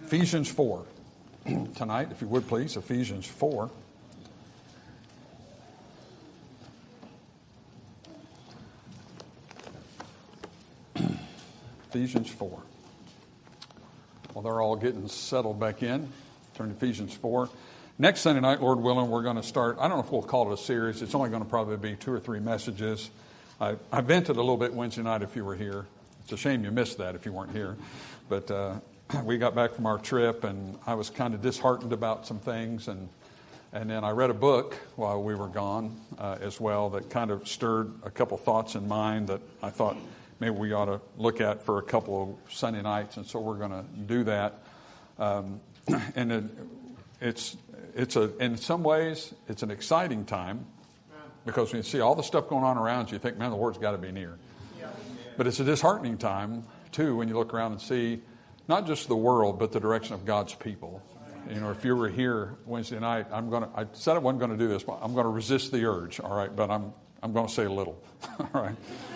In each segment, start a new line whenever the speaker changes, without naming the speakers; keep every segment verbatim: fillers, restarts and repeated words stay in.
Ephesians four tonight, if you would please, Ephesians four. Ephesians four. Well, they're all getting settled back in. Turn to Ephesians four. Next Sunday night, Lord willing, we're going to start. I don't know if we'll call it a series. It's only going to probably be two or three messages. I, I vented a little bit Wednesday night if you were here. It's a shame you missed that if you weren't here. But uh, we got back from our trip, and I was kind of disheartened about some things. And and then I read a book while we were gone uh, as well that kind of stirred a couple thoughts in mind that I thought maybe we ought to look at for a couple of Sunday nights. And so we're going to do that. Um, and it, it's it's a in some ways it's an exciting time because when you see all the stuff going on around you, you think, man, the Lord's got to be near. But it's a disheartening time too when you look around and see not just the world but the direction of God's people. You know, if you were here Wednesday night, I'm going to. I said I wasn't going to do this, but I'm going to resist the urge. All right, but I'm I'm going to say a little. All right.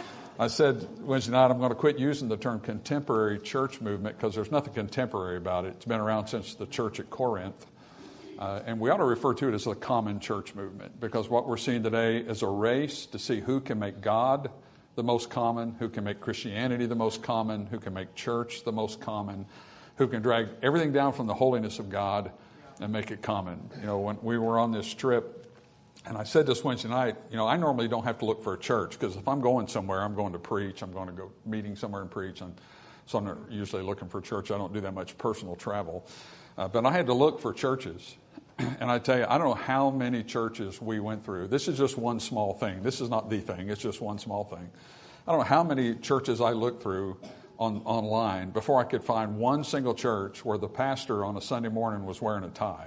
I said Wednesday night I'm going to quit using the term contemporary church movement because there's nothing contemporary about it. It's been around since the church at Corinth. Uh, and we ought to refer to it as the common church movement because what we're seeing today is a race to see who can make God the most common, who can make Christianity the most common, who can make church the most common, who can drag everything down from the holiness of God and make it common. You know, when we were on this trip, and I said this Wednesday night, you know, I normally don't have to look for a church because if I'm going somewhere, I'm going to preach. I'm going to go meeting somewhere and preach. And so I'm not usually looking for a church. I don't do that much personal travel. Uh, but I had to look for churches. And I tell you, I don't know how many churches we went through. This is just one small thing. This is not the thing. It's just one small thing. I don't know how many churches I looked through on online before I could find one single church where the pastor on a Sunday morning was wearing a tie.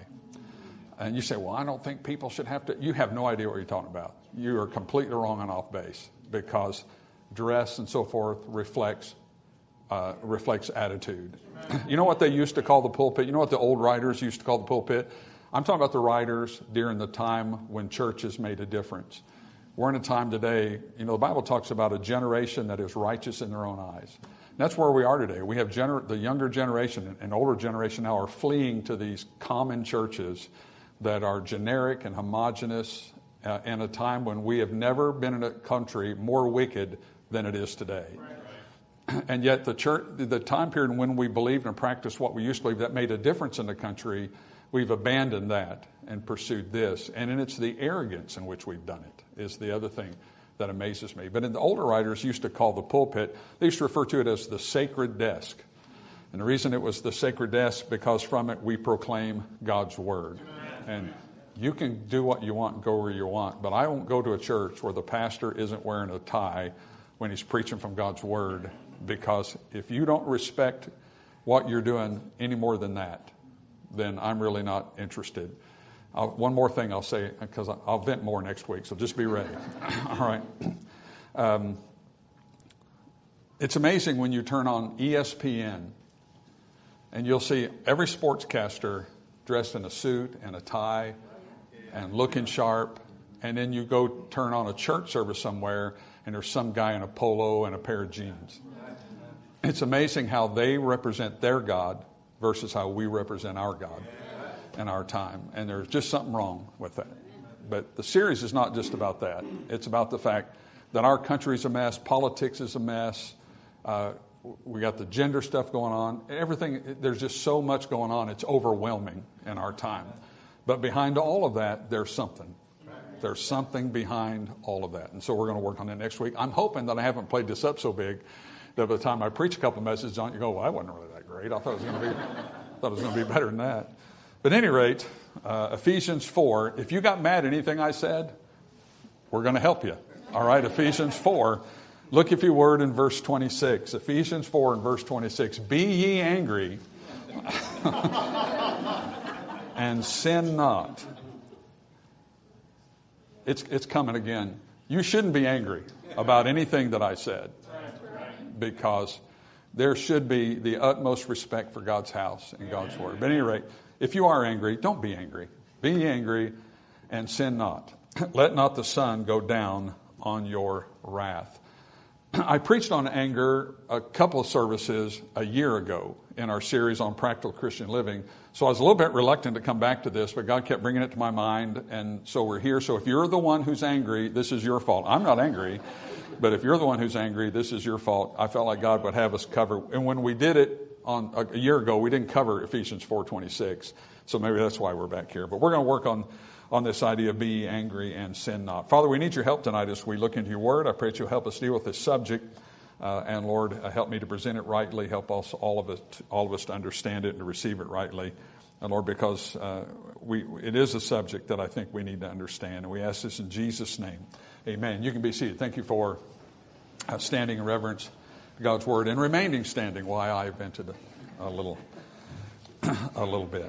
And you say, well, I don't think people should have to. You have no idea what you're talking about. You are completely wrong and off base because dress and so forth reflects uh, reflects attitude. You know what they used to call the pulpit? You know what the old writers used to call the pulpit? I'm talking about the writers during the time when churches made a difference. We're in a time today, you know, the Bible talks about a generation that is righteous in their own eyes. And that's where we are today. We have gener- the younger generation and older generation now are fleeing to these common churches that are generic and homogeneous uh, in a time when we have never been in a country more wicked than it is today. Right. And yet the church, the time period when we believed and practiced what we used to believe that made a difference in the country, we've abandoned that and pursued this. And then it's the arrogance in which we've done it is the other thing that amazes me. But in the older writers used to call the pulpit, they used to refer to it as the sacred desk. And the reason it was the sacred desk because from it we proclaim God's word. And you can do what you want and go where you want, but I won't go to a church where the pastor isn't wearing a tie when he's preaching from God's word, because if you don't respect what you're doing any more than that, then I'm really not interested. I'll, one more thing I'll say, because I'll vent more next week, so just be ready. All right. Um, it's amazing when you turn on E S P N and you'll see every sportscaster dressed in a suit and a tie and looking sharp. And then you go turn on a church service somewhere and there's some guy in a polo and a pair of jeans. It's amazing how they represent their God versus how we represent our God and our time. And there's just something wrong with that. But the series is not just about that. It's about the fact that our country's a mess, politics is a mess, uh, we got the gender stuff going on. Everything, there's just so much going on. It's overwhelming in our time. But behind all of that, there's something. There's something behind all of that. And so we're going to work on that next week. I'm hoping that I haven't played this up so big that by the time I preach a couple of messages on it, you go, well, that wasn't really that great. I thought it was going to be, I thought it was going to be better than that. But at any rate, uh, Ephesians four, if you got mad at anything I said, we're going to help you. All right, Ephesians four. Look, if you word, in verse twenty-six. Ephesians four and verse twenty-six. Be ye angry and sin not. It's, it's coming again. You shouldn't be angry about anything that I said, because there should be the utmost respect for God's house and God's word. But at any rate, if you are angry, don't be angry. Be ye angry and sin not. Let not the sun go down on your wrath. I preached on anger a couple of services a year ago, in our series on practical Christian living. So I was a little bit reluctant to come back to this, but God kept bringing it to my mind, and so we're here. So if you're the one who's angry, this is your fault. I'm not angry, but if you're the one who's angry, this is your fault. I felt like God would have us cover. And when we did it on a year ago, we didn't cover Ephesians four twenty-six. So maybe that's why we're back here. But we're going to work on, on this idea of be angry and sin not. Father, we need your help tonight as we look into your word. I pray that you'll help us deal with this subject. Uh, and Lord, uh, help me to present it rightly. Help us, all of us, all of us to understand it and to receive it rightly. And Lord, because uh, we, it is a subject that I think we need to understand. And we ask this in Jesus' name. Amen. You can be seated. Thank you for uh, standing in reverence to God's word and remaining standing while I vented a, a little, a little bit.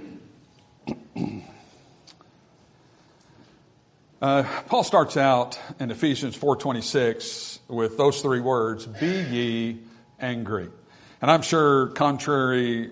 Uh, Paul starts out in Ephesians four twenty-six with those three words, be ye angry. And I'm sure contrary,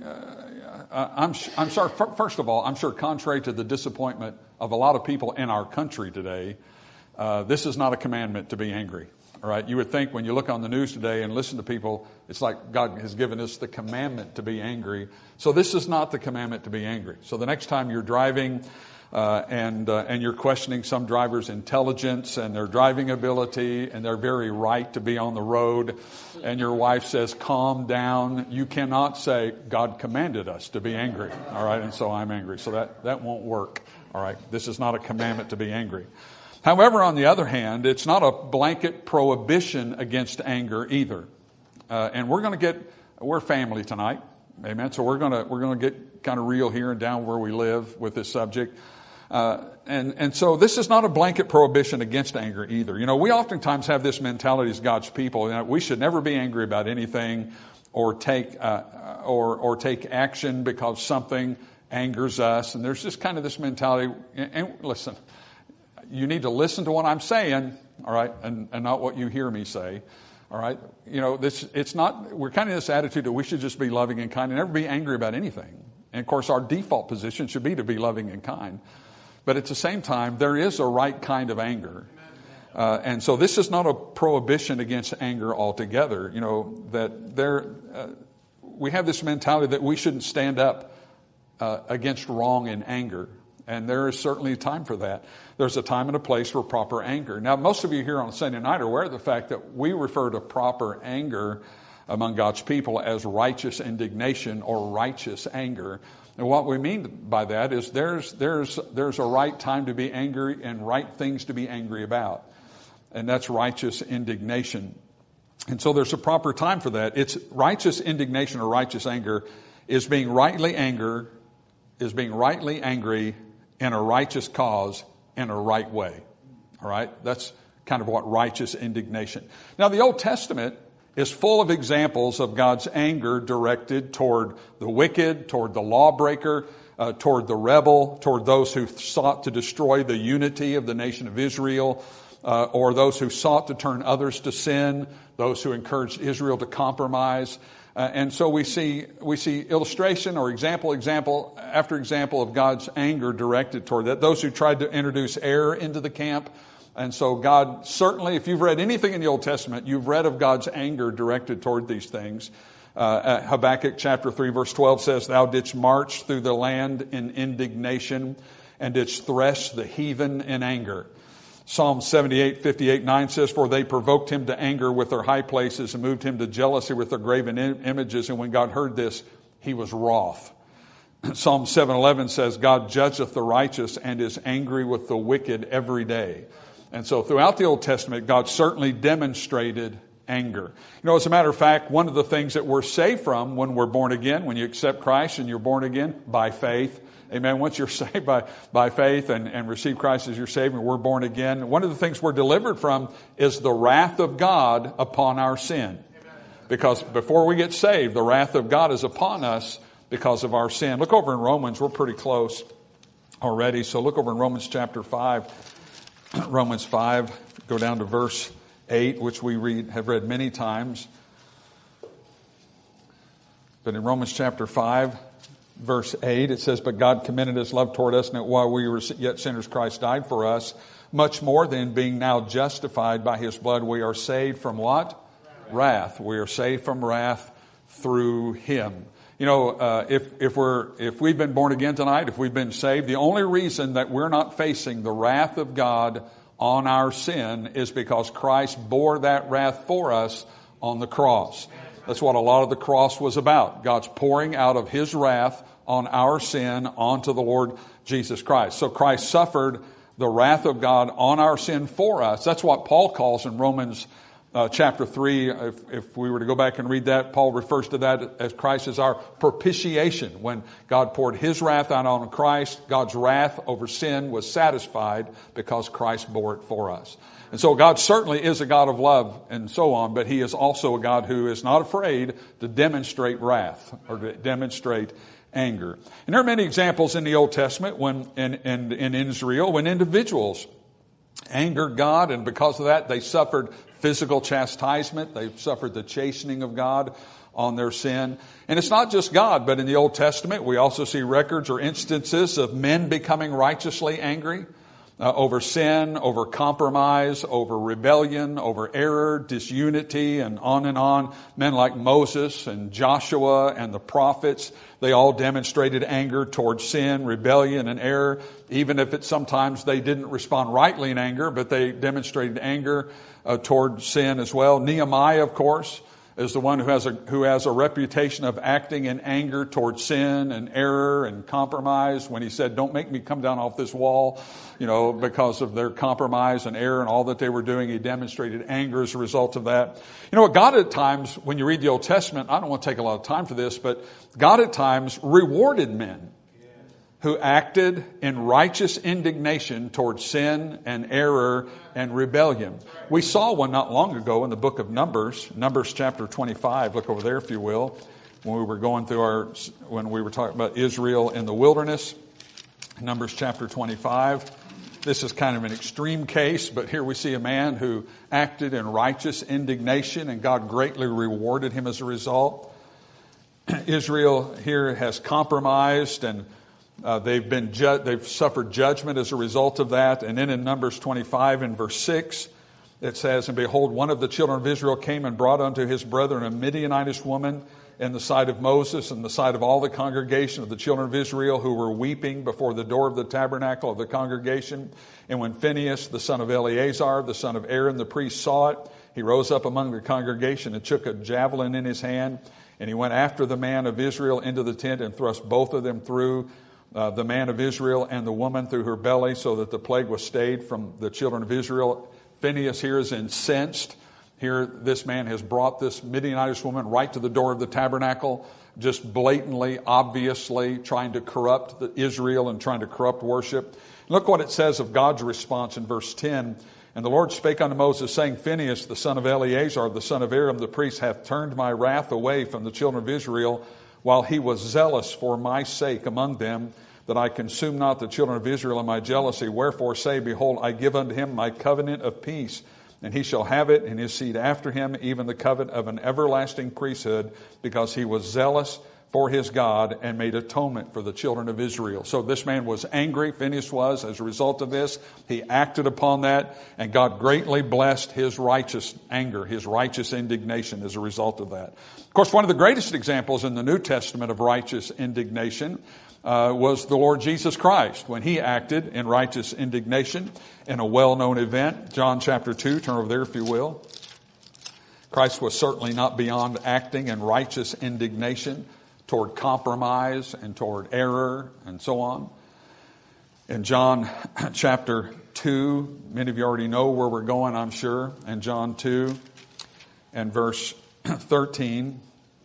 uh, I'm, I'm sorry, first of all, I'm sure contrary to the disappointment of a lot of people in our country today, uh, this is not a commandment to be angry. All right. You would think when you look on the news today and listen to people, it's like God has given us the commandment to be angry. So this is not the commandment to be angry. So the next time you're driving, Uh, and uh, and you're questioning some driver's intelligence and their driving ability and their very right to be on the road, and your wife says, calm down, you cannot say, God commanded us to be angry, all right, and so I'm angry. So that, that won't work, all right. This is not a commandment to be angry. However, on the other hand, it's not a blanket prohibition against anger either. Uh, and we're going to get, we're family tonight, amen, so we're going to we're going to get kind of real here and down where we live with this subject. Uh, and, and so this is not a blanket prohibition against anger either. You know, we oftentimes have this mentality as God's people, you know, we should never be angry about anything or take, uh, or, or take action because something angers us. And there's just kind of this mentality. And, and listen, you need to listen to what I'm saying, all right, and, and not what you hear me say. All right. You know, this, it's not, we're kind of this attitude that we should just be loving and kind and never be angry about anything. And of course, our default position should be to be loving and kind. But at the same time, there is a right kind of anger. Uh, and so this is not a prohibition against anger altogether. You know, that there, uh, we have this mentality that we shouldn't stand up uh, against wrong in anger. And there is certainly a time for that. There's a time and a place for proper anger. Now, most of you here on Sunday night are aware of the fact that we refer to proper anger among God's people as righteous indignation or righteous anger. And what we mean by that is there's there's there's a right time to be angry and right things to be angry about. And that's righteous indignation. And so there's a proper time for that. It's righteous indignation or righteous anger is being rightly anger, is being rightly angry in a righteous cause in a right way. All right? That's kind of what righteous indignation. Now the Old Testament is full of examples of God's anger directed toward the wicked, toward the lawbreaker, uh, toward the rebel, toward those who sought to destroy the unity of the nation of Israel, uh, or those who sought to turn others to sin, those who encouraged Israel to compromise. Uh, and so we see we see illustration or example, example after example of God's anger directed toward that. Those who tried to introduce error into the camp. And so God certainly, if you've read anything in the Old Testament, you've read of God's anger directed toward these things. Uh, Habakkuk chapter three verse twelve says, Thou didst march through the land in indignation and didst thresh the heathen in anger. Psalm seventy-eight, fifty-eight, nine says, For they provoked him to anger with their high places and moved him to jealousy with their graven images. And when God heard this, he was wroth. Psalm seven eleven says, God judgeth the righteous and is angry with the wicked every day. And so throughout the Old Testament, God certainly demonstrated anger. You know, as a matter of fact, one of the things that we're saved from when we're born again, when you accept Christ and you're born again by faith, amen, once you're saved by, by faith and, and receive Christ as your Savior, we're born again. One of the things we're delivered from is the wrath of God upon our sin. Because before we get saved, the wrath of God is upon us because of our sin. Look over in Romans. We're pretty close already. So look over in Romans chapter five. Romans five, go down to verse eight, which we read have read many times. But in Romans chapter five, verse eight, it says, But God commended his love toward us, and that while we were yet sinners, Christ died for us. Much more than being now justified by his blood, we are saved from what? Wrath. We are saved from wrath through him. You know, uh, if, if we're, if we've been born again tonight, if we've been saved, the only reason that we're not facing the wrath of God on our sin is because Christ bore that wrath for us on the cross. That's what a lot of the cross was about. God's pouring out of His wrath on our sin onto the Lord Jesus Christ. So Christ suffered the wrath of God on our sin for us. That's what Paul calls in Romans uh, chapter three. If, if we were to go back and read that, Paul refers to that as Christ as our propitiation. When God poured His wrath out on Christ, God's wrath over sin was satisfied because Christ bore it for us. And so God certainly is a God of love and so on, but He is also a God who is not afraid to demonstrate wrath or to demonstrate anger. And there are many examples in the Old Testament when in, in, in Israel when individuals angered God, and because of that they suffered physical chastisement. They suffered the chastening of God on their sin. And it's not just God, but in the Old Testament we also see records or instances of men becoming righteously angry Uh, over sin, over compromise, over rebellion, over error, disunity, and on and on. Men like Moses and Joshua and the prophets, they all demonstrated anger towards sin, rebellion, and error, even if it sometimes they didn't respond rightly in anger, but they demonstrated anger uh, toward sin as well. Nehemiah, of course, is the one who has a who has a reputation of acting in anger towards sin and error and compromise. When he said, "Don't make me come down off this wall," you know, because of their compromise and error and all that they were doing, he demonstrated anger as a result of that. You know, God at times, when you read the Old Testament, I don't want to take a lot of time for this, but God at times rewarded men who acted in righteous indignation towards sin and error and rebellion. We saw one not long ago in the book of Numbers, Numbers chapter twenty-five. Look over there, if you will, when we were going through our, when we were talking about Israel in the wilderness. Numbers chapter twenty-five. This is kind of an extreme case, but here we see a man who acted in righteous indignation, and God greatly rewarded him as a result. Israel here has compromised, and Uh, they've been ju- they've suffered judgment as a result of that. And then in Numbers twenty-five in verse six, it says, "And behold, one of the children of Israel came and brought unto his brethren a Midianitish woman in the sight of Moses and the sight of all the congregation of the children of Israel, who were weeping before the door of the tabernacle of the congregation. And when Phinehas, the son of Eleazar, the son of Aaron, the priest, saw it, he rose up among the congregation and took a javelin in his hand. And he went after the man of Israel into the tent and thrust both of them through, Uh, the man of Israel and the woman through her belly, so that the plague was stayed from the children of Israel." Phinehas here is incensed. Here this man has brought this Midianitish woman right to the door of the tabernacle, just blatantly, obviously trying to corrupt the Israel and trying to corrupt worship. Look what it says of God's response in verse ten. "And the Lord spake unto Moses, saying, Phinehas, the son of Eleazar, the son of Aaron, the priest, hath turned my wrath away from the children of Israel, while he was zealous for my sake among them, that I consume not the children of Israel in my jealousy. Wherefore say, Behold, I give unto him my covenant of peace, and he shall have it, and his seed after him, even the covenant of an everlasting priesthood, because he was zealous for his God and made atonement for the children of Israel." So this man was angry, Phinehas was, as a result of this. He acted upon that, and God greatly blessed his righteous anger, his righteous indignation as a result of that. Of course, one of the greatest examples in the New Testament of righteous indignation uh, was the Lord Jesus Christ, when he acted in righteous indignation in a well-known event. John chapter two, turn over there if you will. Christ was certainly not beyond acting in righteous indignation toward compromise and toward error and so on. In John chapter two, many of you already know where we're going, I'm sure. In John two and verse thirteen,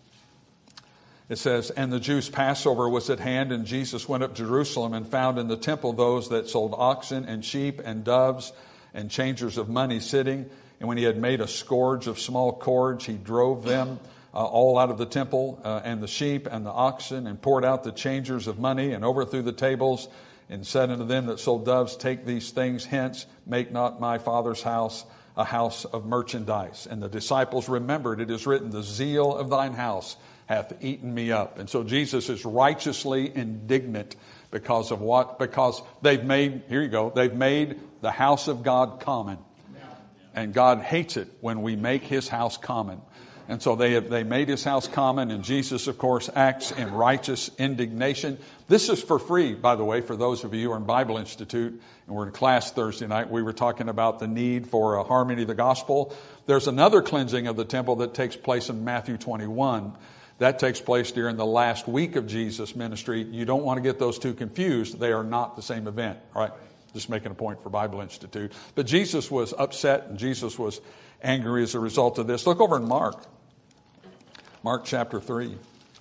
it says, "And the Jews' Passover was at hand, and Jesus went up to Jerusalem and found in the temple those that sold oxen and sheep and doves and changers of money sitting. And when he had made a scourge of small cords, he drove them Uh, all out of the temple, uh, and the sheep and the oxen, and poured out the changers of money, and overthrew the tables, and said unto them that sold doves, Take these things hence, make not my Father's house a house of merchandise. And the disciples remembered, it is written, The zeal of thine house hath eaten me up." And so Jesus is righteously indignant because of what? Because they've made, here you go, they've made the house of God common. And God hates it when we make his house common. And so they they made his house common, and Jesus, of course, acts in righteous indignation. This is for free, by the way, for those of you who are in Bible Institute, and we're in class Thursday night. We were talking about the need for a harmony of the gospel. There's another cleansing of the temple that takes place in Matthew twenty-one. That takes place during the last week of Jesus' ministry. You don't want to get those two confused. They are not the same event, all right? Just making a point for Bible Institute. But Jesus was upset, and Jesus was angry as a result of this. Look over in Mark. Mark chapter three.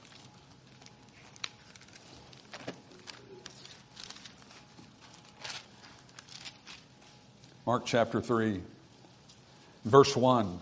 Mark chapter three, verse one.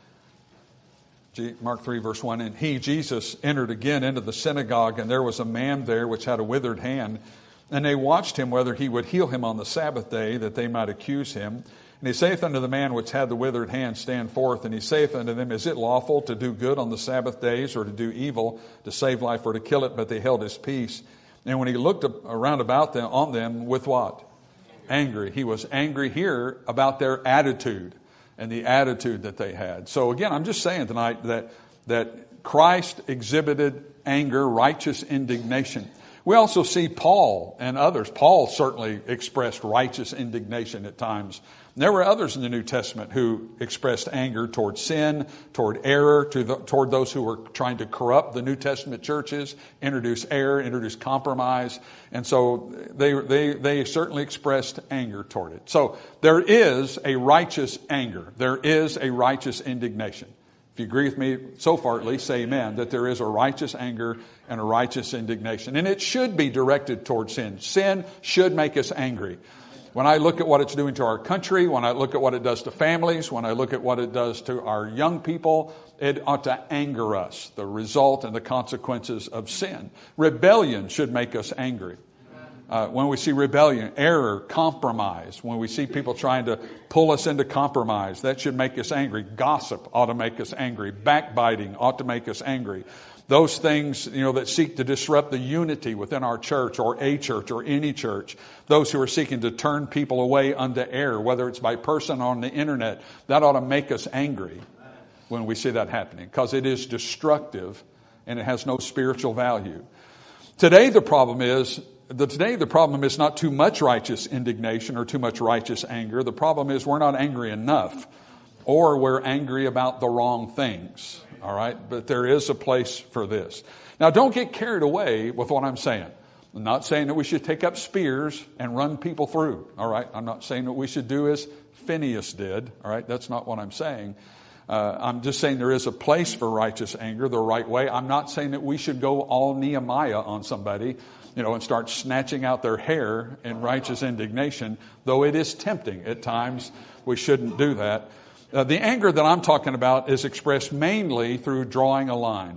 Mark three, verse one. And he, Jesus, entered again into the synagogue, and there was a man there which had a withered hand. And they watched him whether he would heal him on the Sabbath day, that they might accuse him. And he saith unto the man which had the withered hand, Stand forth. And he saith unto them, Is it lawful to do good on the Sabbath days, or to do evil, to save life, or to kill it? But they held his peace. And when he looked around about them, on them, with what? Angry. He was angry here about their attitude and the attitude that they had. So again, I'm just saying tonight that, that Christ exhibited anger, righteous indignation. We also see Paul and others. Paul certainly expressed righteous indignation at times. And there were others in the New Testament who expressed anger toward sin, toward error, to the, toward those who were trying to corrupt the New Testament churches, introduce error, introduce compromise. And so they, they, they certainly expressed anger toward it. So there is a righteous anger. There is a righteous indignation. If you agree with me, so far at least, say amen, that there is a righteous anger and a righteous indignation. And it should be directed toward sin. Sin should make us angry. When I look at what it's doing to our country, when I look at what it does to families, when I look at what it does to our young people, it ought to anger us, the result and the consequences of sin. Rebellion should make us angry. Uh, when we see rebellion, error, compromise, when we see people trying to pull us into compromise, that should make us angry. Gossip ought to make us angry. Backbiting ought to make us angry. Those things, you know, that seek to disrupt the unity within our church or a church or any church. Those who are seeking to turn people away unto error, whether it's by person or on the internet, that ought to make us angry when we see that happening, because it is destructive and it has no spiritual value. Today the problem is, the, today the problem is not too much righteous indignation or too much righteous anger. The problem is we're not angry enough, or we're angry about the wrong things. All right, but there is a place for this. Now, don't get carried away with what I'm saying. I'm not saying that we should take up spears and run people through. All right, I'm not saying that we should do as Phineas did. All right, that's not what I'm saying. Uh, I'm just saying there is a place for righteous anger the right way. I'm not saying that we should go all Nehemiah on somebody, you know, and start snatching out their hair in righteous indignation, though it is tempting at times. We shouldn't do that. Uh, the anger that I'm talking about is expressed mainly through drawing a line.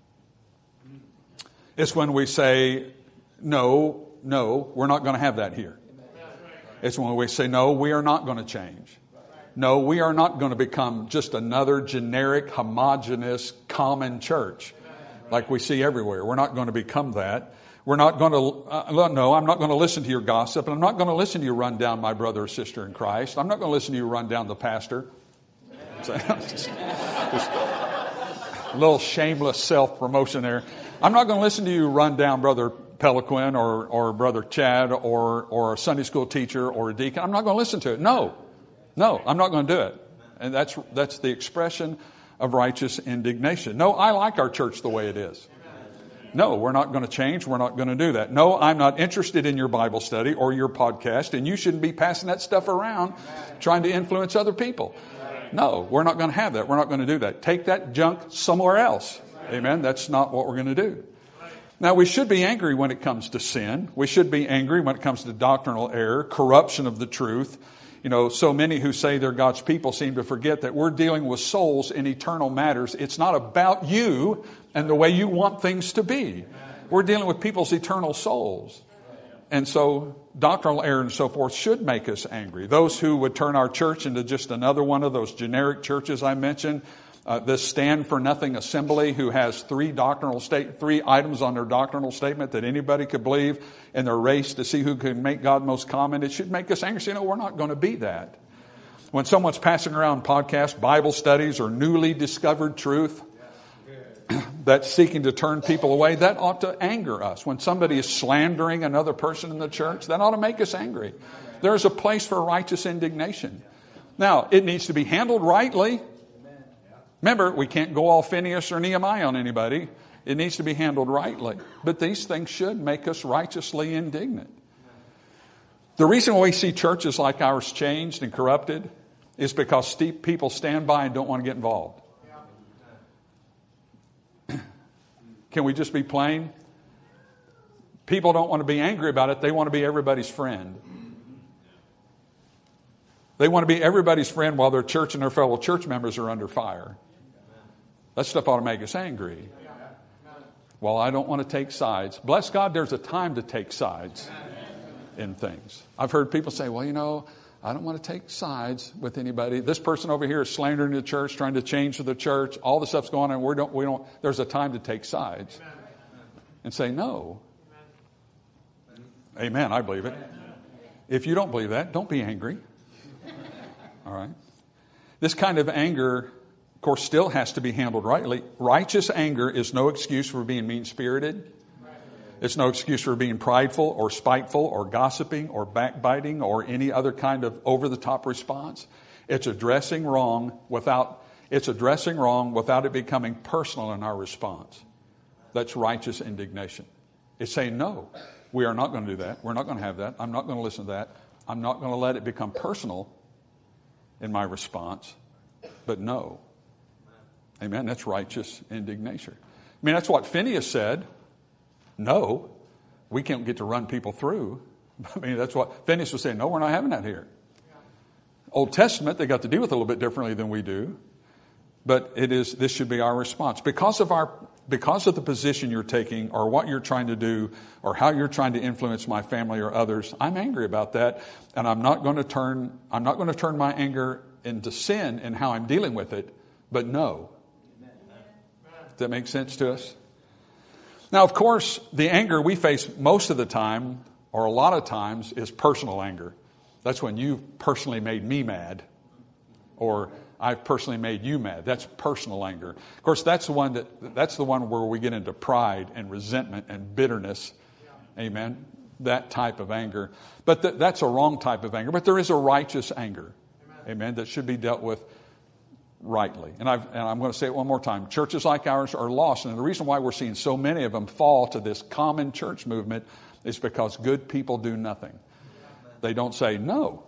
It's when we say, no, no, we're not going to have that here. It's when we say, no, we are not going to change. No, we are not going to become just another generic, homogeneous, common church like we see everywhere. We're not going to become that. We're not going to, uh, no, I'm not going to listen to your gossip, and I'm not going to listen to you run down my brother or sister in Christ. I'm not going to listen to you run down the pastor. just, just a little shameless self-promotion there. I'm not going to listen to you run down Brother Peliquin or, or Brother Chad or, or a Sunday school teacher or a deacon. I'm not going to listen to it. No, no, I'm not going to do it. And that's, that's the expression of righteous indignation. No, I like our church the way it is. No, we're not going to change. We're not going to do that. No, I'm not interested in your Bible study or your podcast, and you shouldn't be passing that stuff around trying to influence other people. No, we're not going to have that. We're not going to do that. Take that junk somewhere else. Amen. That's not what we're going to do. Now, we should be angry when it comes to sin. We should be angry when it comes to doctrinal error, corruption of the truth. You know, so many who say they're God's people seem to forget that we're dealing with souls in eternal matters. It's not about you and the way you want things to be. We're dealing with people's eternal souls. And so doctrinal error and so forth should make us angry. Those who would turn our church into just another one of those generic churches I mentioned, uh, this Stand for Nothing assembly who has three doctrinal state, three items on their doctrinal statement that anybody could believe in their race to see who can make God most common, it should make us angry. So, you know, we're not going to be that. When someone's passing around podcast Bible studies or newly discovered truth, that's seeking to turn people away, that ought to anger us. When somebody is slandering another person in the church, that ought to make us angry. There's a place for righteous indignation. Now, it needs to be handled rightly. Remember, we can't go all Phineas or Nehemiah on anybody. It needs to be handled rightly. But these things should make us righteously indignant. The reason why we see churches like ours changed and corrupted is because people stand by and don't want to get involved. Can we just be plain? People don't want to be angry about it. They want to be everybody's friend. They want to be everybody's friend while their church and their fellow church members are under fire. That stuff ought to make us angry. Well, I don't want to take sides. Bless God, there's a time to take sides in things. I've heard people say, well, you know, I don't want to take sides with anybody. This person over here is slandering the church, trying to change the church. All the stuff's going on. We don't, we don't, there's a time to take sides and say no. Amen. I believe it. If you don't believe that, don't be angry. All right. This kind of anger, of course, still has to be handled rightly. Righteous anger is no excuse for being mean-spirited. It's no excuse for being prideful or spiteful or gossiping or backbiting or any other kind of over-the-top response. It's addressing wrong without it's addressing wrong without it becoming personal in our response. That's righteous indignation. It's saying, no, we are not going to do that. We're not going to have that. I'm not going to listen to that. I'm not going to let it become personal in my response. But no. Amen. That's righteous indignation. I mean, that's what Phineas said. No, we can't get to run people through. I mean, that's what Phineas was saying. No, we're not having that here. Old Testament, they got to deal with it a little bit differently than we do. But it is, this should be our response. Because of our, because of the position you're taking or what you're trying to do or how you're trying to influence my family or others, I'm angry about that. And I'm not going to turn, I'm not going to turn my anger into sin in how I'm dealing with it. But no. Does that make sense to us? Now, of course, the anger we face most of the time, or a lot of times, is personal anger. That's when you've personally made me mad, or I've personally made you mad. That's personal anger. Of course, that's the one that that's the one where we get into pride and resentment and bitterness. Amen. That type of anger. But th- that's a wrong type of anger. But there is a righteous anger. Amen. That should be dealt with rightly. And, I've, and I'm going to say it one more time. Churches like ours are lost. And the reason why we're seeing so many of them fall to this common church movement is because good people do nothing. They don't say, no.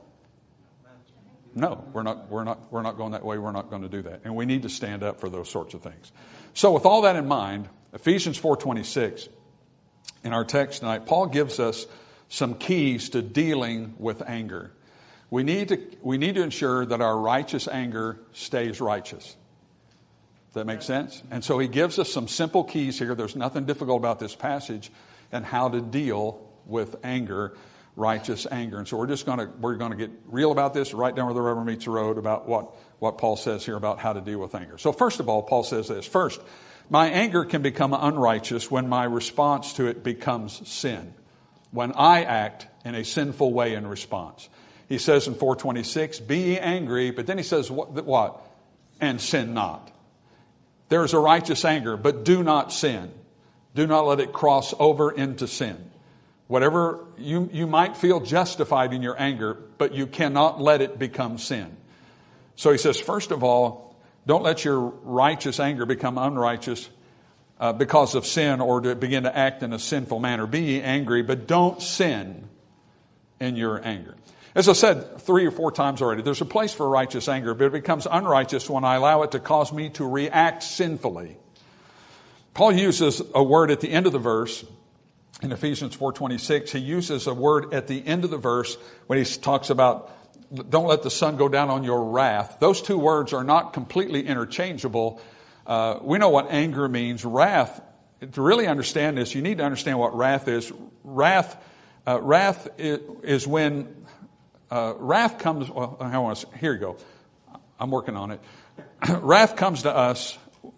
No, we're not, we're not, we're not going that way. We're not going to do that. And we need to stand up for those sorts of things. So with all that in mind, Ephesians four twenty-six, in our text tonight, Paul gives us some keys to dealing with anger. We need to we need to ensure that our righteous anger stays righteous. Does that make sense? And so he gives us some simple keys here. There's nothing difficult about this passage and how to deal with anger, righteous anger. And so we're just going to we're going to get real about this, right down where the rubber meets the road, about what, what Paul says here about how to deal with anger. So first of all, Paul says this. First, my anger can become unrighteous when my response to it becomes sin. When I act in a sinful way in response. He says in four twenty-six, be ye angry, but then he says what, what? And sin not. There is a righteous anger, but do not sin. Do not let it cross over into sin. Whatever, you, you might feel justified in your anger, but you cannot let it become sin. So he says, first of all, don't let your righteous anger become unrighteous uh, because of sin or to begin to act in a sinful manner. Be ye angry, but don't sin in your anger. As I said three or four times already, there's a place for righteous anger, but it becomes unrighteous when I allow it to cause me to react sinfully. Paul uses a word at the end of the verse in Ephesians four twenty-six. He uses a word at the end of the verse when he talks about don't let the sun go down on your wrath. Those two words are not completely interchangeable. Uh, we know what anger means. Wrath, to really understand this, you need to understand what wrath is. Wrath, uh, wrath is, is when Uh, wrath comes, well, I want to, here you go. I'm working on it. Wrath comes to us.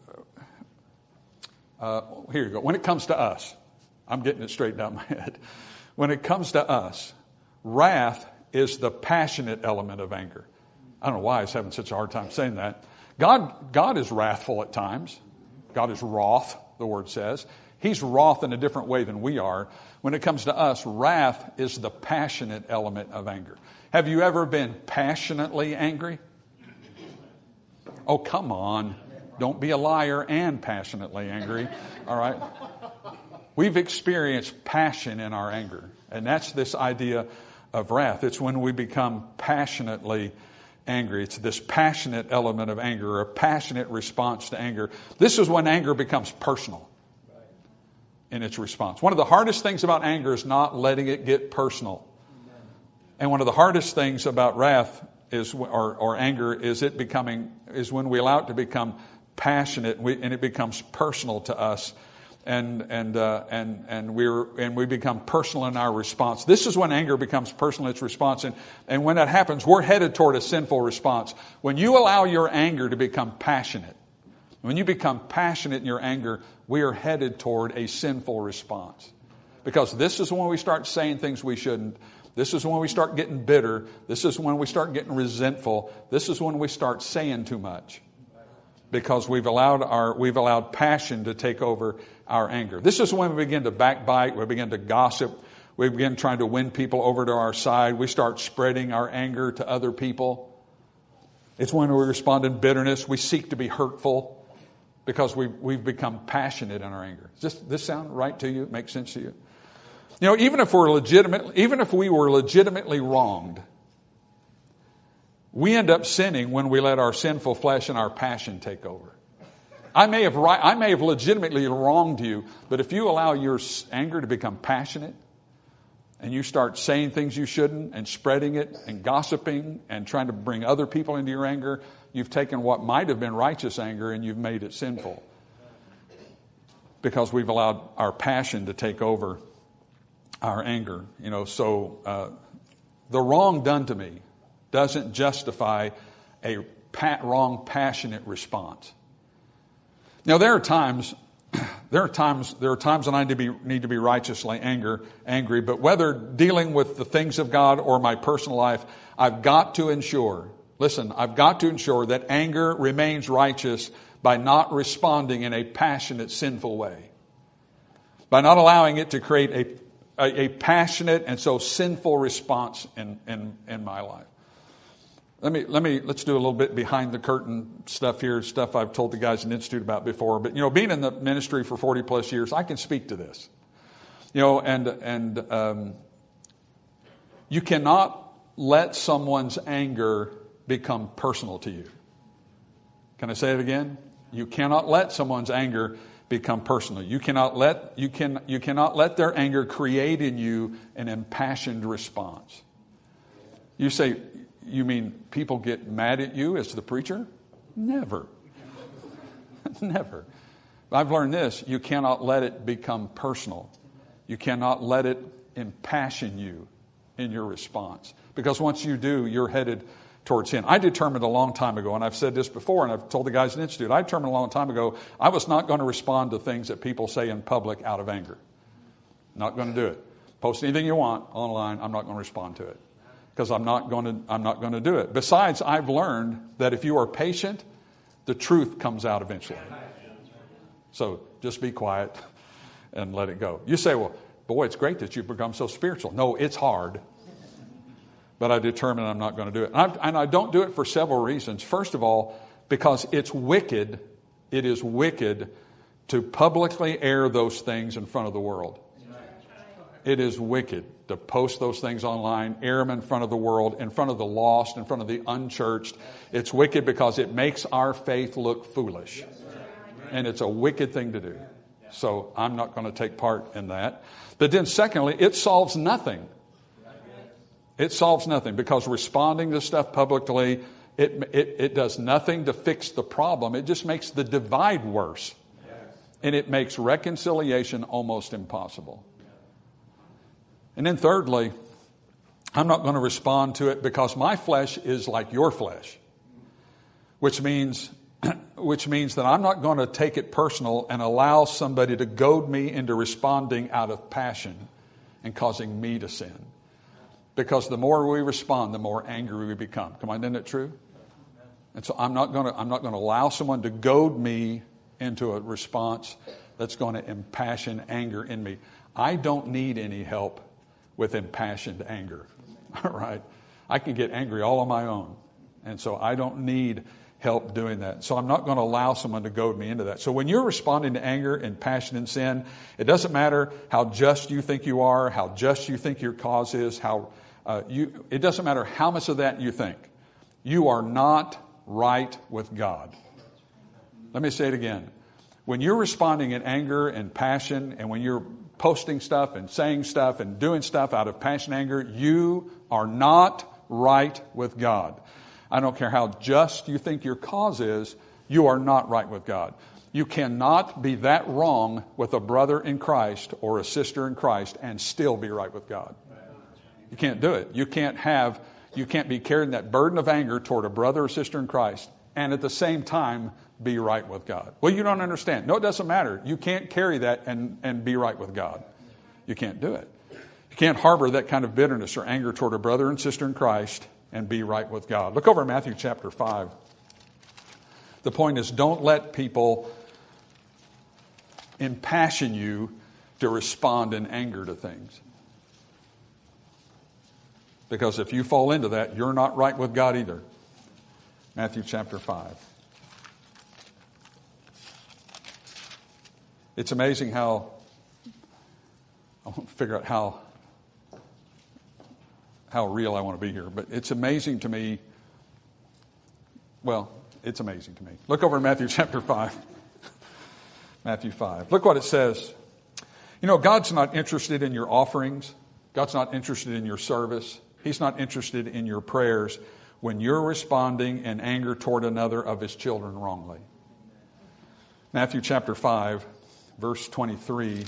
Uh, here you go. When it comes to us, I'm getting it straightened out in my head. When it comes to us, wrath is the passionate element of anger. I don't know why I was having such a hard time saying that. God, God is wrathful at times. God is wroth. the word says. He's wroth in a different way than we are. When it comes to us, wrath is the passionate element of anger. Have you ever been passionately angry? Oh, come on. Don't be a liar and passionately angry. All right? We've experienced passion in our anger. And that's this idea of wrath. It's when we become passionately angry. It's this passionate element of anger, or a passionate response to anger. This is when anger becomes personal in its response. One of the hardest things about anger is not letting it get personal. And one of the hardest things about wrath is, or, or anger, is it becoming, is when we allow it to become passionate and, we, and it becomes personal to us, and and uh, and and we're and we become personal in our response. This is when anger becomes personal in its response, and and when that happens, we're headed toward a sinful response. When you allow your anger to become passionate, when you become passionate in your anger, we are headed toward a sinful response, because this is when we start saying things we shouldn't. This is when we start getting bitter. This is when we start getting resentful. This is when we start saying too much, because we've allowed our we've allowed passion to take over our anger. This is when we begin to backbite. We begin to gossip. We begin trying to win people over to our side. We start spreading our anger to other people. It's when we respond in bitterness. We seek to be hurtful because we we've become passionate in our anger. Does this, this sound right to you? Make sense to you? You know, even if we're legitimate, even if we were legitimately wronged, we end up sinning when we let our sinful flesh and our passion take over. I may have I may have legitimately wronged you, but if you allow your anger to become passionate and you start saying things you shouldn't and spreading it and gossiping and trying to bring other people into your anger, you've taken what might have been righteous anger and you've made it sinful, because we've allowed our passion to take over our anger. You know, so uh, the wrong done to me doesn't justify a pa- wrong, passionate response. Now, there are times, there are times, there are times when I need to be, need to be righteously anger, angry, but whether dealing with the things of God or my personal life, I've got to ensure, listen, I've got to ensure that anger remains righteous by not responding in a passionate, sinful way, by not allowing it to create a, a, a passionate and so sinful response in, in, in my life. Let me, let me, let's do a little bit behind the curtain stuff here, stuff I've told the guys in the Institute about before. But, you know, being in the ministry for forty plus years, I can speak to this. You know, and, and, um, you cannot let someone's anger become personal to you. Can I say it again? You cannot let someone's anger become personal. You cannot let, you can, you cannot let their anger create in you an impassioned response. You say, you mean people get mad at you as the preacher? Never. Never. I've learned this. You cannot let it become personal. You cannot let it impassion you in your response. Because once you do, you're headed towards sin. I determined a long time ago, and I've said this before, and I've told the guys in the Institute, I determined a long time ago, I was not going to respond to things that people say in public out of anger. Not going to do it. Post anything you want online, I'm not going to respond to it. Because I'm not going to, I'm not going to do it. Besides, I've learned that if you are patient, the truth comes out eventually. So just be quiet and let it go. You say, well, boy, it's great that you've become so spiritual. No, it's hard. But I determined I'm not going to do it. And, I've, and I don't do it for several reasons. First of all, because it's wicked. It is wicked to publicly air those things in front of the world. It is wicked to post those things online, air them in front of the world, in front of the lost, in front of the unchurched. It's wicked because it makes our faith look foolish. And it's a wicked thing to do. So I'm not going to take part in that. But then secondly, it solves nothing. It solves nothing, because responding to stuff publicly, it, it, it does nothing to fix the problem. It just makes the divide worse. And it makes reconciliation almost impossible. And then thirdly, I'm not going to respond to it because my flesh is like your flesh, which means, which means that I'm not going to take it personal and allow somebody to goad me into responding out of passion and causing me to sin. Because the more we respond, the more angry we become. Come on, isn't it true? And so I'm not going to, I'm not going to allow someone to goad me into a response that's going to impassion anger in me. I don't need any help with impassioned anger. All right? I can get angry all on my own. And so I don't need help doing that. So I'm not going to allow someone to goad me into that. So when you're responding to anger and passion and sin, it doesn't matter how just you think you are, how just you think your cause is, how uh, you. It doesn't matter how much of that you think. You are not right with God. Let me say it again. When you're responding in anger and passion, and when you're posting stuff and saying stuff and doing stuff out of passion and anger, you are not right with God. I don't care how just you think your cause is, you are not right with God. You cannot be that wrong with a brother in Christ or a sister in Christ and still be right with God. You can't do it. You can't have, you can't be carrying that burden of anger toward a brother or sister in Christ and at the same time be right with God. Well, you don't understand. No, it doesn't matter. You can't carry that and, and be right with God. You can't do it. You can't harbor that kind of bitterness or anger toward a brother and sister in Christ and be right with God. Look over at Matthew chapter five. The point is, don't let people impassion you to respond in anger to things. Because if you fall into that, you're not right with God either. Matthew chapter five. It's amazing how, I won't figure out how how real I want to be here, but it's amazing to me. Well, it's amazing to me. Look over in Matthew chapter five. Matthew five. Look what it says. You know, God's not interested in your offerings. God's not interested in your service. He's not interested in your prayers when you're responding in anger toward another of his children wrongly. Matthew chapter five, verse twenty-three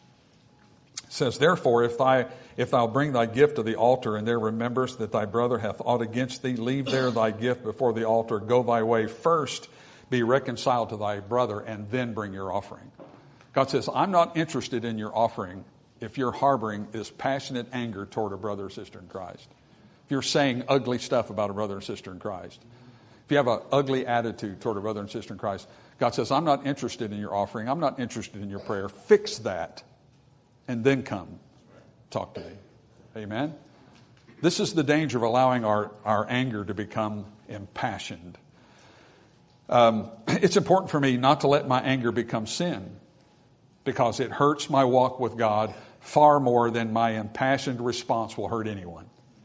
says, Therefore, if thy if thou bring thy gift to the altar, and there rememberest that thy brother hath aught against thee, leave there thy gift before the altar, go thy way. First be reconciled to thy brother, and then bring your offering. God says, I'm not interested in your offering if you're harboring this passionate anger toward a brother or sister in Christ. If you're saying ugly stuff about a brother or sister in Christ. If you have an ugly attitude toward a brother and sister in Christ, God says, I'm not interested in your offering. I'm not interested in your prayer. Fix that, and then come talk to me. Amen? This is the danger of allowing our, our anger to become impassioned. Um, it's important for me not to let my anger become sin, because it hurts my walk with God far more than my impassioned response will hurt anyone.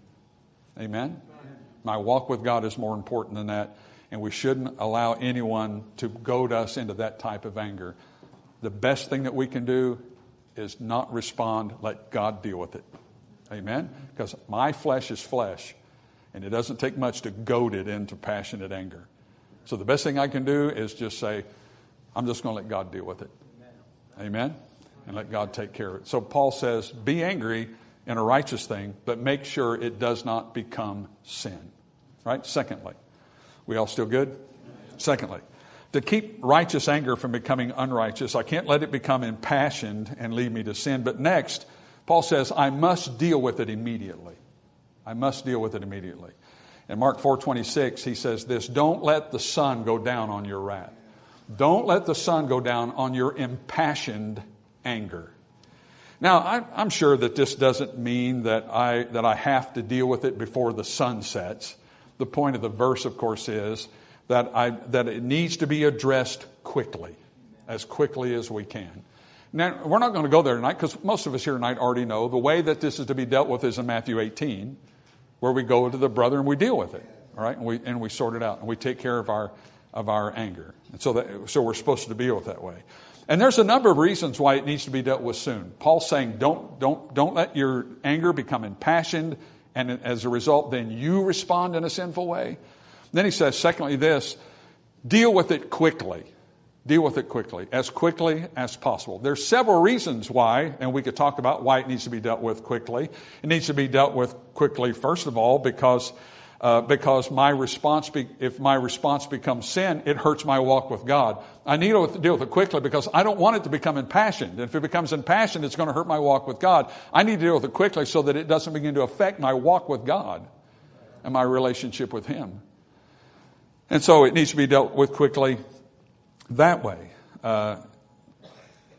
Amen? My walk with God is more important than that, and we shouldn't allow anyone to goad us into that type of anger. The best thing that we can do is not respond, let God deal with it. Amen? Because my flesh is flesh, and it doesn't take much to goad it into passionate anger. So the best thing I can do is just say, I'm just going to let God deal with it. Amen? And let God take care of it. So Paul says, be angry in a righteous thing, but make sure it does not become sin. Right? Secondly, we all still good? Secondly, to keep righteous anger from becoming unrighteous, I can't let it become impassioned and lead me to sin. But next, Paul says, I must deal with it immediately. I must deal with it immediately. In Mark four twenty-six, he says this, don't let the sun go down on your wrath. Don't let the sun go down on your impassioned anger. Now, I, I'm sure that this doesn't mean that I that I have to deal with it before the sun sets. The point of the verse, of course, is that I that it needs to be addressed quickly, as quickly as we can. Now, we're not going to go there tonight because most of us here tonight already know the way that this is to be dealt with is in Matthew eighteen, where we go to the brother and we deal with it, all right, and we and we sort it out and we take care of our of our anger, and so that so we're supposed to deal with that way. And there's a number of reasons why it needs to be dealt with soon. Paul's saying, don't don't don't let your anger become impassioned, and as a result, then you respond in a sinful way. Then he says, secondly, this, deal with it quickly. Deal with it quickly, as quickly as possible. There's several reasons why, and we could talk about why it needs to be dealt with quickly. It needs to be dealt with quickly, first of all, because uh, because my response, be, if my response becomes sin, it hurts my walk with God. I need to deal with it quickly because I don't want it to become impassioned. And if it becomes impassioned, it's going to hurt my walk with God. I need to deal with it quickly so that it doesn't begin to affect my walk with God and my relationship with Him. And so it needs to be dealt with quickly that way. Uh,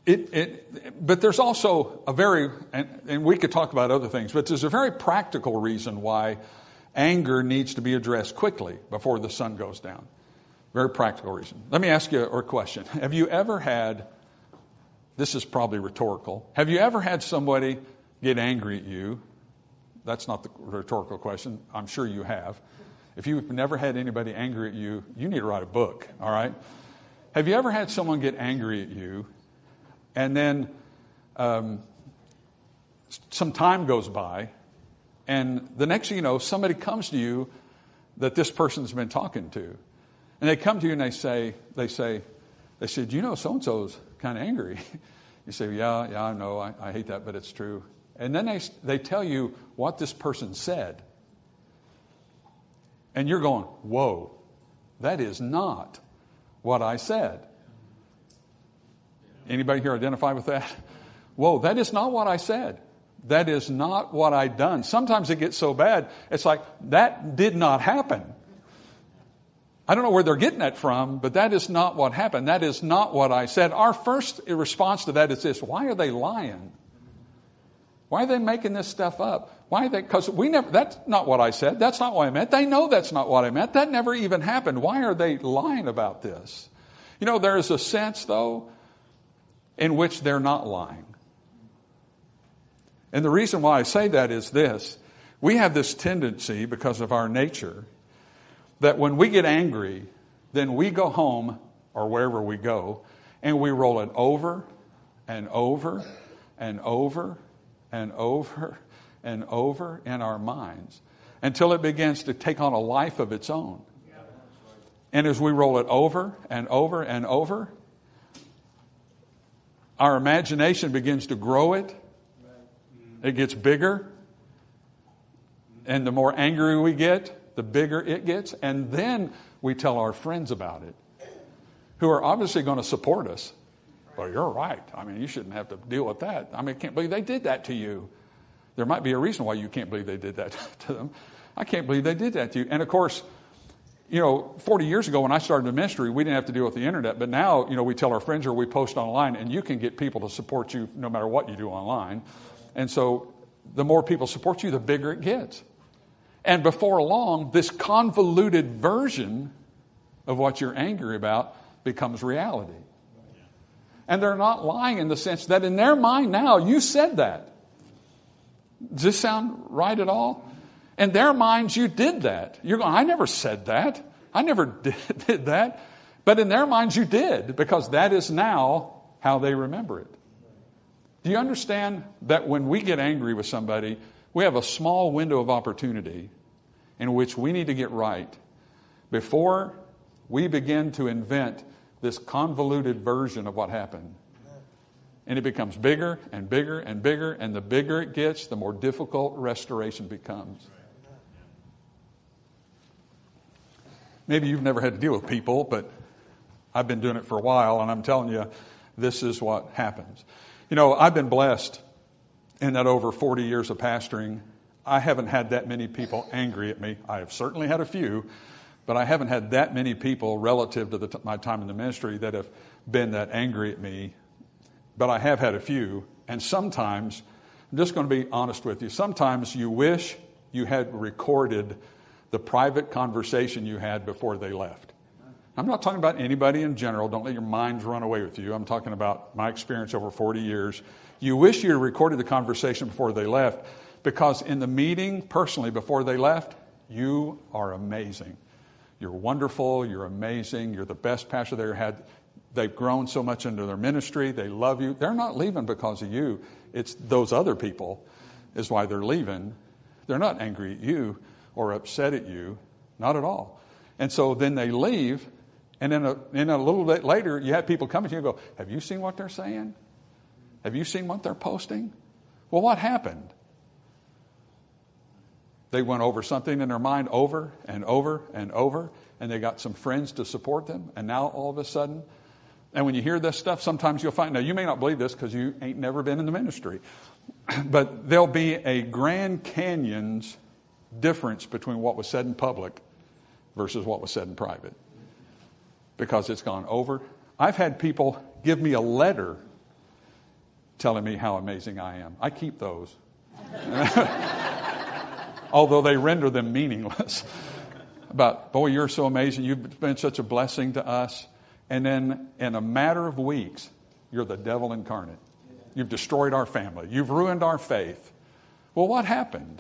it, it, but there's also a very, and, and we could talk about other things, but there's a very practical reason why anger needs to be addressed quickly before the sun goes down. Very practical reason. Let me ask you a question. Have you ever had, this is probably rhetorical, have you ever had somebody get angry at you? That's not the rhetorical question. I'm sure you have. If you've never had anybody angry at you, you need to write a book, all right? Have you ever had someone get angry at you, and then um, some time goes by, and the next thing you know, somebody comes to you that this person's been talking to, and they come to you and they say, they say, they said, you know, so-and-so's kind of angry. You say, yeah, yeah, I know, I, I hate that, but it's true. And then they they tell you what this person said. And you're going, whoa, that is not what I said. Anybody here identify with that? Whoa, that is not what I said. That is not what I done. Sometimes it gets so bad, it's like, that did not happen. I don't know where they're getting that from, but that is not what happened. That is not what I said. Our first response to that is this: why are they lying? Why are they making this stuff up? Why are they? Because we never. That's not what I said. That's not what I meant. They know that's not what I meant. That never even happened. Why are they lying about this? You know, there is a sense, though, in which they're not lying. And the reason why I say that is this: we have this tendency, because of our nature, that when we get angry, then we go home or wherever we go, and we roll it over and over and over and over and over in our minds until it begins to take on a life of its own. And as we roll it over and over and over, our imagination begins to grow it. It gets bigger. And the more angry we get, the bigger it gets. And then we tell our friends about it, who are obviously going to support us. Well, you're right. I mean, you shouldn't have to deal with that. I mean, I can't believe they did that to you. There might be a reason why you can't believe they did that to them. I can't believe they did that to you. And of course, you know, forty years ago when I started the ministry, we didn't have to deal with the internet. But now, you know, we tell our friends or we post online, and you can get people to support you no matter what you do online. And so the more people support you, the bigger it gets. And before long, this convoluted version of what you're angry about becomes reality. And they're not lying in the sense that in their mind now, you said that. Does this sound right at all? In their minds, you did that. You're going, I never said that. I never did, did that. But in their minds, you did, because that is now how they remember it. Do you understand that when we get angry with somebody, we have a small window of opportunity in which we need to get right before we begin to invent this convoluted version of what happened. And it becomes bigger and bigger and bigger, and the bigger it gets, the more difficult restoration becomes. Maybe you've never had to deal with people, but I've been doing it for a while, and I'm telling you, this is what happens. You know, I've been blessed in that over forty years of pastoring, I haven't had that many people angry at me. I have certainly had a few, but I haven't had that many people relative to the t- my time in the ministry that have been that angry at me. But I have had a few. And sometimes, I'm just going to be honest with you, sometimes you wish you had recorded the private conversation you had before they left. I'm not talking about anybody in general. Don't let your minds run away with you. I'm talking about my experience over forty years. You wish you had recorded the conversation before they left, because in the meeting, personally, before they left, you are amazing. You're wonderful. You're amazing. You're the best pastor they ever had. They've grown so much into their ministry. They love you. They're not leaving because of you. It's those other people is why they're leaving. They're not angry at you or upset at you. Not at all. And so then they leave. And then a, and a little bit later, you have people come to you and go, have you seen what they're saying? Have you seen what they're posting? Well, what happened? They went over something in their mind over and over and over, and they got some friends to support them. And now all of a sudden, and when you hear this stuff, sometimes you'll find, now you may not believe this because you ain't never been in the ministry, but there'll be a Grand Canyon's difference between what was said in public versus what was said in private, because it's gone over. I've had people give me a letter telling me how amazing I am. I keep those. Although they render them meaningless. About, boy, you're so amazing. You've been such a blessing to us. And then in a matter of weeks, you're the devil incarnate. You've destroyed our family. You've ruined our faith. Well, what happened?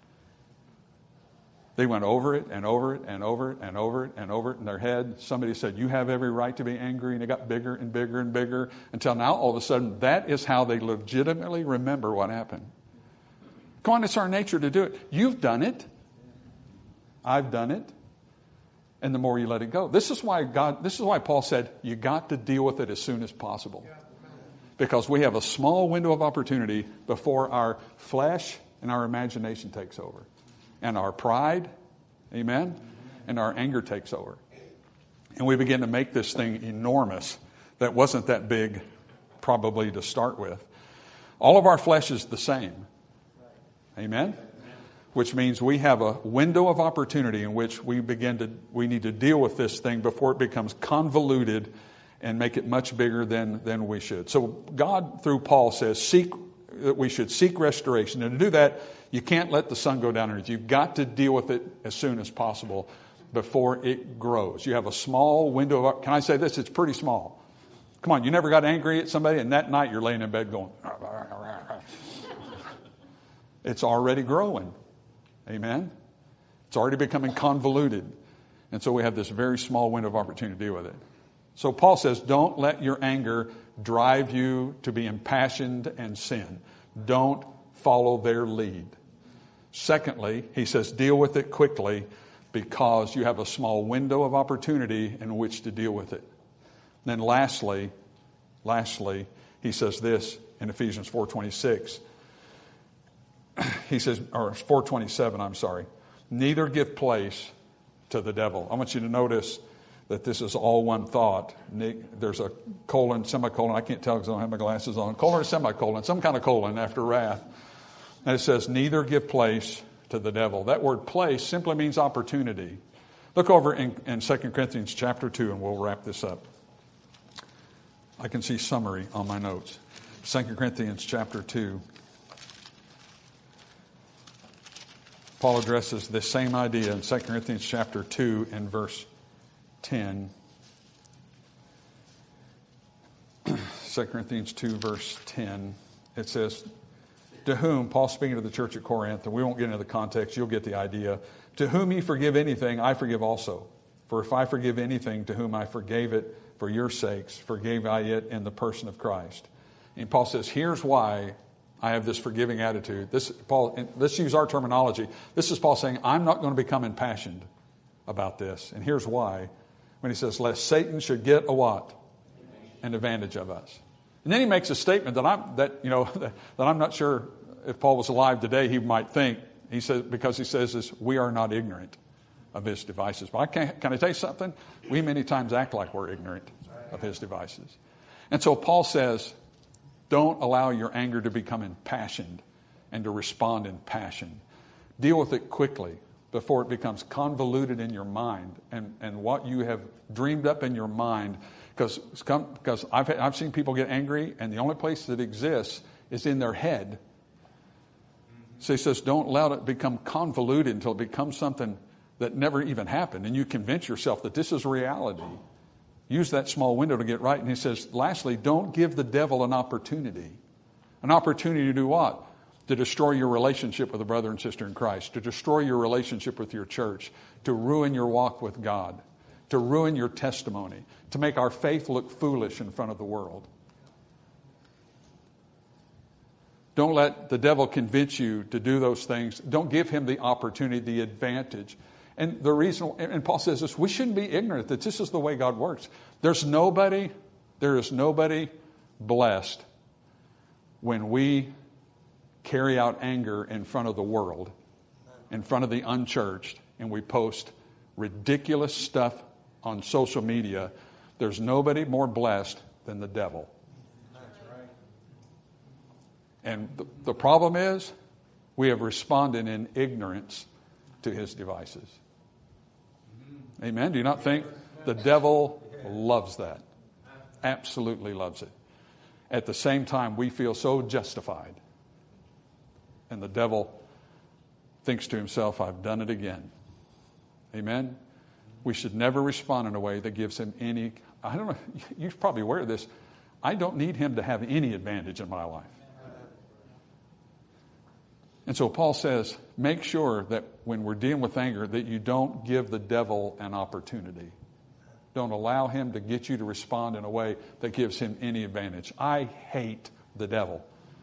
They went over it and over it and over it and over it and over it in their head. Somebody said, you have every right to be angry. And it got bigger and bigger and bigger until now, all of a sudden, that is how they legitimately remember what happened. Come on, it's our nature to do it. You've done it. I've done it. And the more you let it go. This is why God, this is why Paul said, you got to deal with it as soon as possible. Because we have a small window of opportunity before our flesh and our imagination takes over. And our pride, amen, and our anger takes over. And we begin to make this thing enormous that wasn't that big probably to start with. All of our flesh is the same. Amen? Which means we have a window of opportunity in which we begin to, we need to deal with this thing before it becomes convoluted and make it much bigger than, than we should. So God, through Paul, says seek that we should seek restoration. And to do that, you can't let the sun go down underneath. You've got to deal with it as soon as possible before it grows. You have a small window of, can I say this? It's pretty small. Come on, you never got angry at somebody and that night you're laying in bed going, it's already growing. Amen? It's already becoming convoluted. And so we have this very small window of opportunity to deal with it. So Paul says, don't let your anger drive you to be impassioned and sin. Don't follow their lead. Secondly, he says, deal with it quickly because you have a small window of opportunity in which to deal with it. And then lastly, lastly, he says this in Ephesians four twenty-six. He says, or four twenty-seven, I'm sorry. Neither give place to the devil. I want you to notice that this is all one thought. There's a colon, semicolon. I can't tell because I don't have my glasses on. Colon or semicolon, some kind of colon after wrath. And it says, neither give place to the devil. That word place simply means opportunity. Look over in, in Second Corinthians chapter two, and we'll wrap this up. I can see summary on my notes. Second Corinthians chapter two. Paul addresses this same idea in Second Corinthians chapter two and verse ten. Second Corinthians two, verse ten. It says, to whom, Paul speaking to the church at Corinth, and we won't get into the context, you'll get the idea. To whom ye forgive anything, I forgive also. For if I forgive anything, to whom I forgave it for your sakes, forgave I it in the person of Christ. And Paul says, here's why I have this forgiving attitude. This, Paul, let's use our terminology. This is Paul saying, I'm not going to become impassioned about this. And here's why. When he says, lest Satan should get a what? An advantage of us. And then he makes a statement that I'm that you know that I'm not sure if Paul was alive today he might think. He says because he says this, we are not ignorant of his devices. But I can't, can I tell you something? We many times act like we're ignorant of his devices. And so Paul says, don't allow your anger to become impassioned and to respond in passion. Deal with it quickly before it becomes convoluted in your mind and, and what you have dreamed up in your mind. Because because I've, I've seen people get angry and the only place that exists is in their head. So he says, don't allow it to become convoluted until it becomes something that never even happened. And you convince yourself that this is reality. Use that small window to get right. And he says, lastly, don't give the devil an opportunity. An opportunity to do what? To destroy your relationship with a brother and sister in Christ. To destroy your relationship with your church. To ruin your walk with God. To ruin your testimony. To make our faith look foolish in front of the world. Don't let the devil convince you to do those things. Don't give him the opportunity, the advantage. And the reason, and Paul says this, we shouldn't be ignorant that this is the way God works. There's nobody, there is nobody blessed when we carry out anger in front of the world, in front of the unchurched, and we post ridiculous stuff on social media. There's nobody more blessed than the devil. That's right. And the, the problem is, we have responded in ignorance to his devices. Amen? Do you not think? The devil loves that. Absolutely loves it. At the same time, we feel so justified. And the devil thinks to himself, I've done it again. Amen? We should never respond in a way that gives him any, I don't know, you're probably aware of this. I don't need him to have any advantage in my life. And so Paul says, make sure that when we're dealing with anger, that you don't give the devil an opportunity. Don't allow him to get you to respond in a way that gives him any advantage. I hate the devil.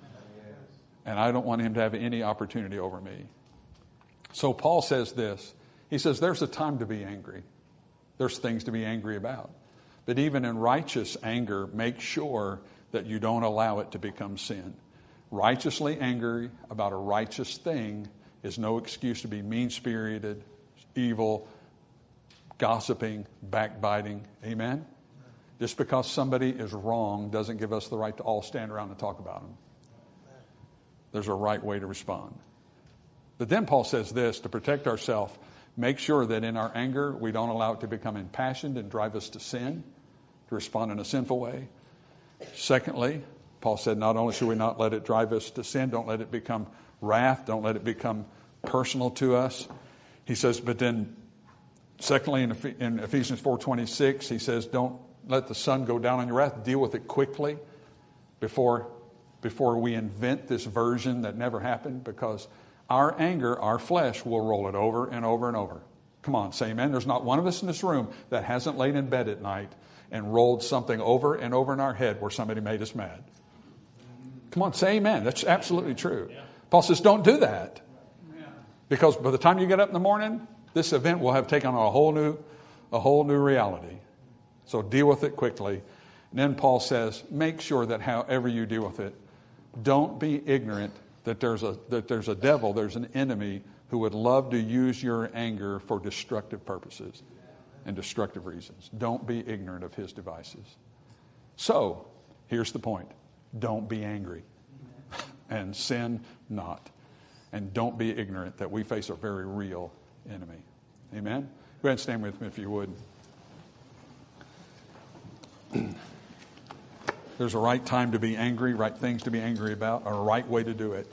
And I don't want him to have any opportunity over me. So Paul says this. He says there's a time to be angry. There's things to be angry about. But even in righteous anger, make sure that you don't allow it to become sin. Righteously angry about a righteous thing is no excuse to be mean-spirited, evil, gossiping, backbiting. Amen? Just because somebody is wrong doesn't give us the right to all stand around and talk about them. There's a right way to respond. But then Paul says this, to protect ourselves, make sure that in our anger we don't allow it to become impassioned and drive us to sin, to respond in a sinful way. Secondly, Paul said not only should we not let it drive us to sin, don't let it become wrath, don't let it become personal to us. He says, but then secondly, in Ephesians four twenty-six, he says, don't let the sun go down on your wrath. Deal with it quickly before, before we invent this version that never happened, because our anger, our flesh, will roll it over and over and over. Come on, say amen. There's not one of us in this room that hasn't laid in bed at night and rolled something over and over in our head where somebody made us mad. Come on, say amen. That's absolutely true. Paul says, don't do that. Because by the time you get up in the morning, this event will have taken on a whole new, a whole new reality. So deal with it quickly. And then Paul says, make sure that however you deal with it, don't be ignorant that there's a that there's a devil, there's an enemy who would love to use your anger for destructive purposes and destructive reasons. Don't be ignorant of his devices. So, here's the point. Don't be angry and sin not. And don't be ignorant that we face a very real enemy. Amen? Go ahead and stand with me if you would. There's a right time to be angry, right things to be angry about, or a right way to do it.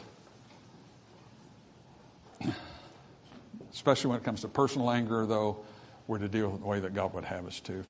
Especially when it comes to personal anger, though, we're to deal with the way that God would have us to.